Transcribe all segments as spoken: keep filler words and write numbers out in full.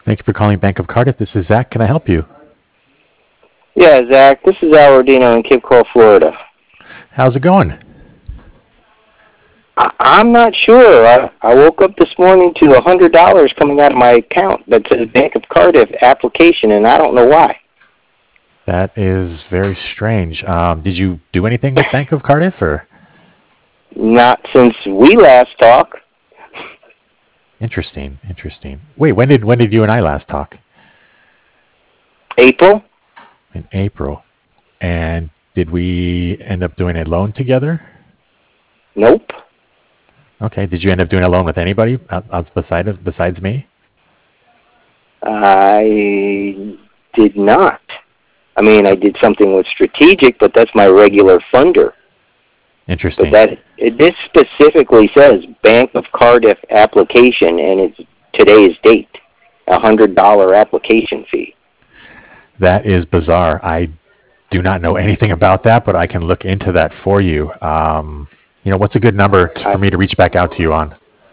Thank you for calling Bank of Cardiff. This is Zach. Can I help you? Yeah, Zach, this is Aladino in Cape Coral, Florida. How's it going? I- I'm not sure. I-, I woke up this morning to one hundred dollars coming out of my account that says Bank of Cardiff application, and I don't know why. That is very strange. Um, did you do anything with Bank of Cardiff, or? Not since we last talked. Interesting, interesting. Wait, when did when did you and I last talk? April? In April. And did we end up doing a loan together? Nope. Okay. Did you end up doing a loan with anybody outside besides besides me? I did not. I mean, I did something with Strategic, but that's my regular funder. Interesting. But that it, this specifically says Bank of Cardiff application, and it's today's date, a one hundred dollars application fee. That is bizarre. I do not know anything about that, but I can look into that for you. Um, you know, what's a good number t- for me to reach back out to you on?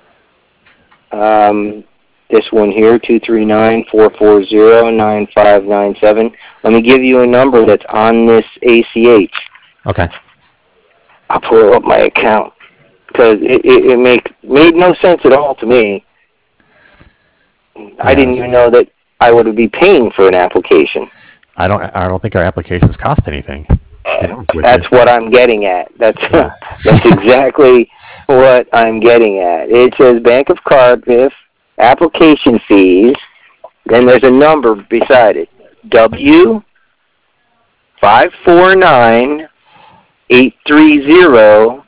Um, this one here, two three nine, four four zero, nine five nine seven. Let me give you a number that's on this A C H. Okay. I'll pull up my account because it, it, it make, made no sense at all to me. Yes. I didn't even know that I would be paying for an application. I don't. I don't think our applications cost anything. That's what I'm getting at. That's yeah. That's exactly what I'm getting at. It says Bank of Cardiff application fees. Then there's a number beside it. W five four nine eight three zero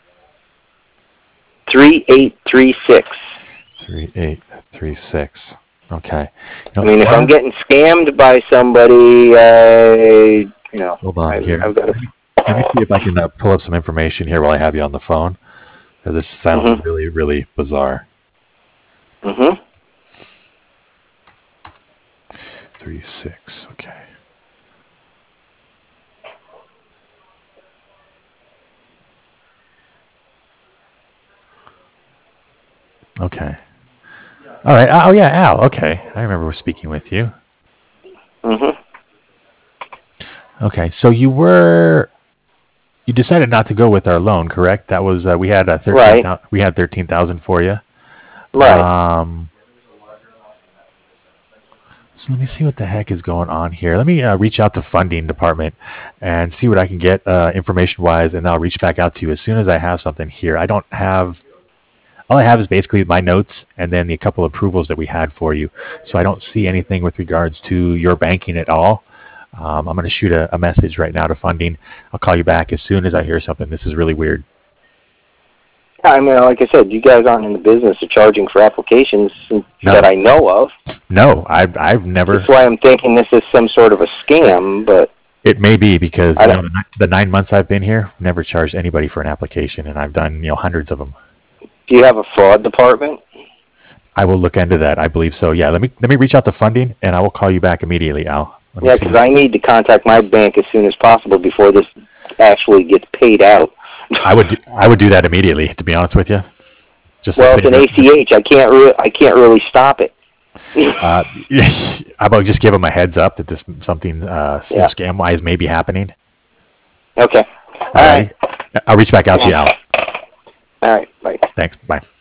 three eight three six. Three eight three six. Okay. You know, I mean, if I'm getting scammed by somebody, uh, you know, hold on I, here. I've got to. Let me see if I can uh, pull up some information here while I have you on the phone. This sounds mm-hmm. really, really bizarre. Mm-hmm. Three six. Okay. Okay. All right. Oh, yeah, Al. Okay. I remember we're speaking with you. Mm-hmm. Okay. So you were, you decided not to go with our loan, correct? That was, uh, we had a thirteen, right. we had thirteen thousand for you. Right. Um, so let me see what the heck is going on here. Let me uh, reach out to funding department and see what I can get uh, information-wise, and I'll reach back out to you as soon as I have something here. I don't have... All I have is basically my notes and then the couple approvals that we had for you. So I don't see anything with regards to your banking at all. Um, I'm going to shoot a, a message right now to funding. I'll call you back as soon as I hear something. This is really weird. I mean, like I said, you guys aren't in the business of charging for applications no. that I know of. No, I've, I've never. That's why I'm thinking this is some sort of a scam, but. It may be because you know, the, the nine months I've been here, never charged anybody for an application, and I've done you know hundreds of them. Do you have a fraud department? I will look into that. I believe so. Yeah. Let me let me reach out to funding, and I will call you back immediately, Al. Yeah, because I need to contact my bank as soon as possible before this actually gets paid out. I would do, I would do that immediately. To be honest with you. Just well, it's an A C H. I can't re- I can't really stop it. uh, how about just give them a heads up that this something uh, yeah. scam wise may be happening? Okay. All, All right. right. I'll reach back out yeah. to you, Al. All right. Bye. Thanks. Bye.